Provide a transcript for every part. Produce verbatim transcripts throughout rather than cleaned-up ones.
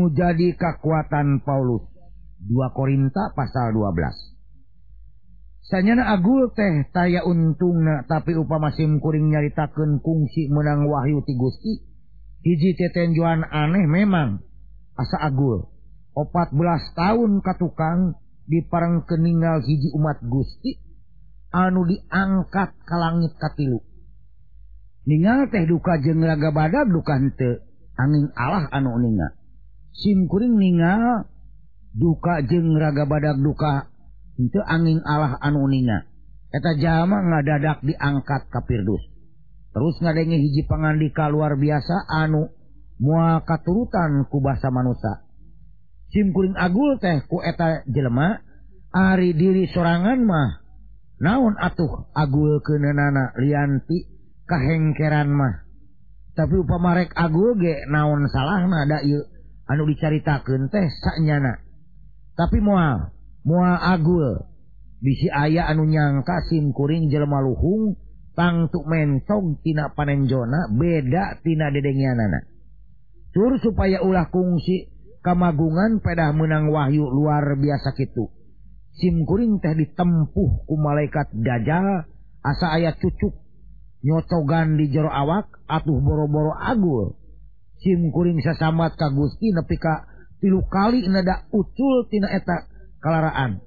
nu jadi kekuatan Paulus. Dua Korinta pasal dua belas. Sanyana agul teh taya untungna, tapi upama simkuring nyaritakeun kungsi menang wahyu ti Gusti, hiji tetenjuan aneh memang asa agul. Opat belas tahun katukang diparengkeun ninggal hiji umat Gusti anu diangkat ka langit katilu. Ninggal teh duka jeung raga badag duka henteu, angin Allah anu ningal. Simkuring ningal duka jeung raga badag duka henteu, angin Allah anu ningal. Eta jalma ngadadak diangkat ka Firdus. Terus ngadenge hiji pangandika luar biasa anu moal katurutan ku basa manusia. Simkuring agul teh ku eta jelema ari diri sorangan mah naon atuh agulkeunana lianti kahengkeran mah. Tapi upama rek agul ge naon salahna da ieu anu dicaritakeun teh sanyana. Tapi moal moal agul bisi aya anu nyangka simkuring jelema luhung tangtu mentog tina panenjona beda tina dedengianana. Tur supaya ulah kungsi kamagungan pedah menang wahyu luar biasa kitu. Simkuring teh ditempuh ku malaikat Dajjal asa aya cucuk nyocogan di jero awak atuh boro-boro agul. Simkuring sasambat ka Gusti nepi ka tilu kali nada ucul tina eta kalaraan.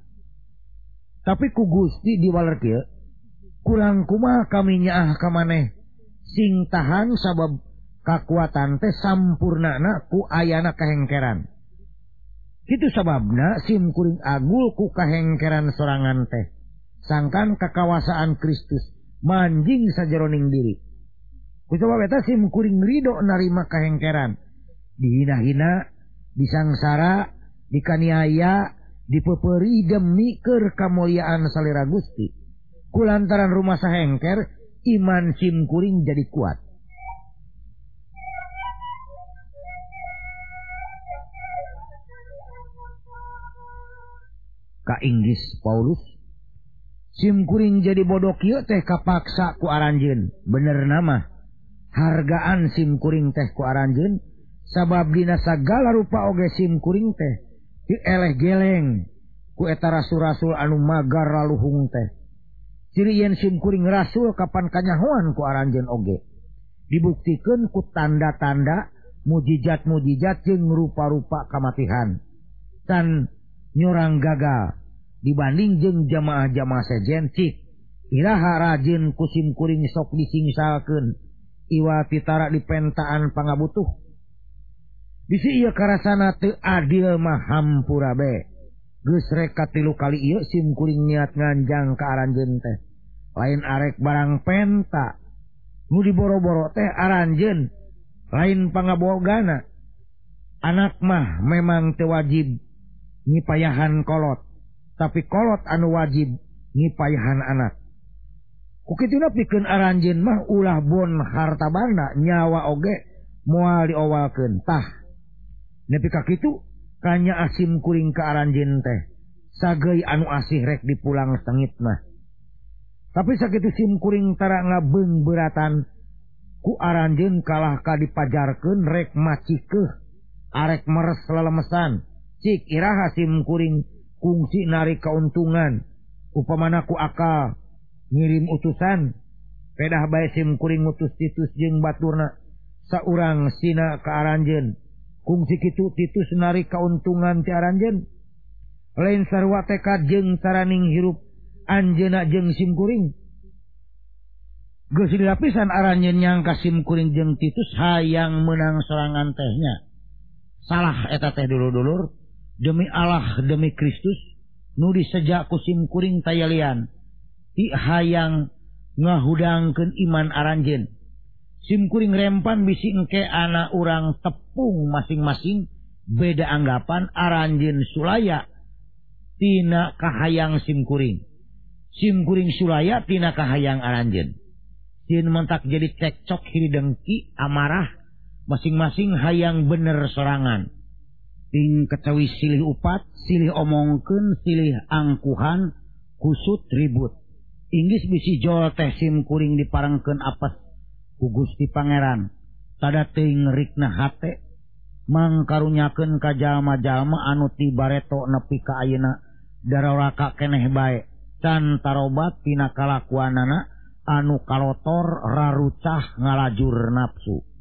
Tapi ku Gusti diwaler kieu, kurang kumaha kami nyaah ka maneh sing tahan sabab kakuatan teh sampurnana ku ayana kahengkeran. Kitu sababna simkuring agul ku kahengkeran sorangan teh. Sangkan kakawasaan Kristus manjing sajeroning diri. Ku sabab eta simkuring ridho narima kahengkeran. Dihina-hina, disangsara, dikaniaya, dipepeuri demi keur kamuliaan salira Gusti. Kulantaran rumah sahengker, iman simkuring jadi kuat. Ka Inggris Paulus, simkuring jadi bodoh kieu teh kapaksa ku aranjeun. Bener nama hargaan simkuring teh ku aranjeun, sabab dina sagala rupa oge simkuring teh dieleh geleng ku eta rasul-rasul anu magar laluhung teh. Ciri yen simkuring rasul kapan kanyahoan ku aranjeun oge dibuktikeun ku tanda-tanda mujizat-mujizat jeung rupa-rupa kamatihan tan nyorang gagal dibanding jeung jamaah-jamaah sejen cik iraha rajin ku simkuring sok disingsalkeun iwa titara dipentaan pangabutuh. Bisi ieu karasana teu adil mah hampura be. Geus rek katilu kali ieu simkuring niat nganjang ka aranjeun teh. Lain arek barang penta nu diboro-boro teh aranjeun lain pangabogana. Anak mah memang teu wajib ngipayahan kolot, tapi kolot anu wajib ngipayahan anak. Kukituna pikeun aranjeun mah ulah bon harta banda nyawa oge moal diowalkeun tah. Nepi ka kitu kanya asim kuring ka aranjeun teh sageuy anu asih rek dipulang sengit mah. Tapi sakitu sim kuring tara ngabeung beuratan ku aranjeun kalah ka dipajarkeun rek macikeuh arek meres lelemesan. Cik iraha sim kuring kungsi narik keuntungan upamana ku akal ngirim utusan pedah bae sim kuring utus Titus jeung baturna saurang sina ka aranjeun kungsi kitu Titus narik keuntungan ti aranjeun lain sarua tekad jeung taraning hirup anjeuna jeung sim kuring. Geus dilapisan aranjeun nyangka sim kuring jeung Titus hayang menang sorangan tehnya. Salah eta teh dulur-dulur. Demi Allah demi Kristus nu disejak ku sim kuring tayalian ti hayang ngahudangkeun iman aranjeun. Sim kuring rempan bisi engke ana urang tepung masing-masing beda anggapan aranjeun sulaya tina kahayang sim kuring. Sim kuring sulaya tina kahayang aranjeun. Sin mentak jadi cekcok hiri dengki amarah masing-masing hayang bener sorangan. Ting kecawi silih upat, silih omongkeun, silih angkuhan, kusut ribut. Inggis bisi jol teh sim kuring diparengkeun apes ku Gusti Pangeran. Tada teuing rikna hate, mangkarunyakeun ka jalma-jalma anu ti bareto nepi ka ayeuna dararaka keneh bae can tarobat tina kalakuanana anu kalotor rarucah ngalajur nafsu.